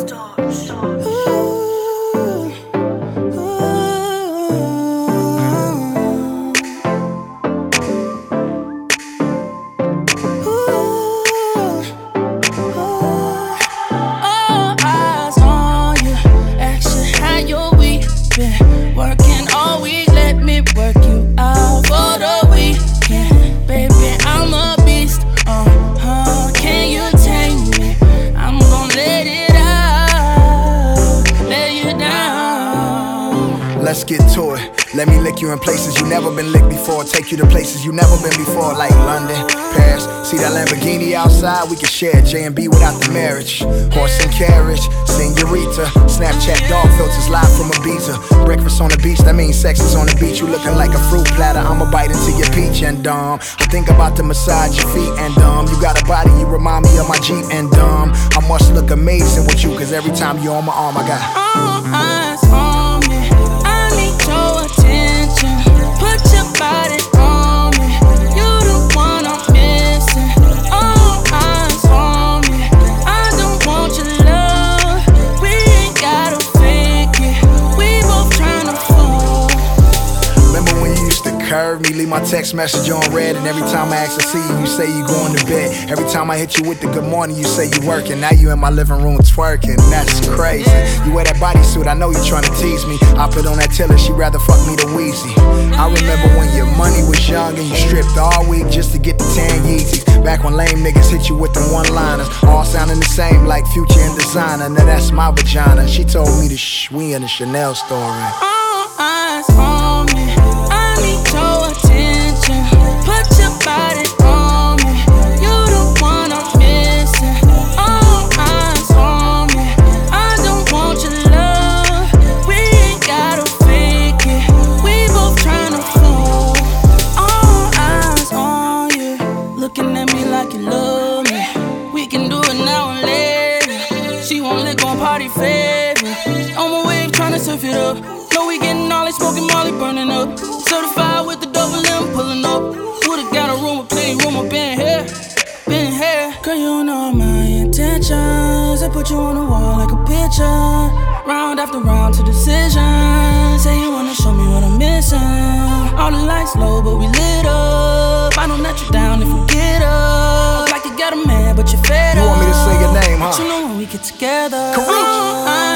Working all week, let me work you out for the weekend. Baby, I'm a beast. Can you tame me? I'm gon' let it out, lay you down. Let's get to it. Let me lick you in places you never been licked before. Take you to places you never been before, like London, Paris. See that Lamborghini outside? We can share J&B without the marriage. Horse and carriage, senorita. Snapchat dog filters live from Ibiza. Breakfast on the beach, that means sex is on the beach. You looking like a fruit platter, I'ma bite into your peach and I think about to massage your feet and you got a body, you remind me of my Jeep and I must look amazing with you, cause every time you're on my arm I got all eyes on me. I need your attention. Put your body on me. You the one I'm missing. All eyes on me. I don't want your love. We ain't gotta fake it. We both tryna fall. Remember when you used to curve me, leave my text message on red, and every time I ask to see you, you say you going to bed. Every time I hit you with the good morning, you say you working. Now you in my living room twerking, that's crazy. You wear that bodysuit, I know you tryna tease me. I put on that Tiller, she rather fuck me than Weezy. I remember when your money was young and you stripped all week just to get the 10 Yeezys. Back when lame niggas hit you with them one-liners, all sounding the same like Future and Designer. Now that's my vagina. She told me to shh, we in the Chanel store. All eyes on me. I need your attention. Put your body on me. You the one I'm missing. All eyes on me. I don't want your love. We ain't gotta fake it. We both tryna fall. All eyes on you. Looking at me like you love me. We can do it now and later. She won't lick on party favor. On my wave tryna surf it up. Know we getting all smoking Molly burning up. Certified with the double M pulling up. Would've got a room, a playroom, I been here. Girl, you know my intentions. I put you on the wall like a picture. Round after round to decision. Say you wanna show me what I'm missing. All the lights low, but we lit up. I don't let you down if you get up. Like you got a man, but you're fed up. You want me to say your name, huh? But you know when we get together. Kareem.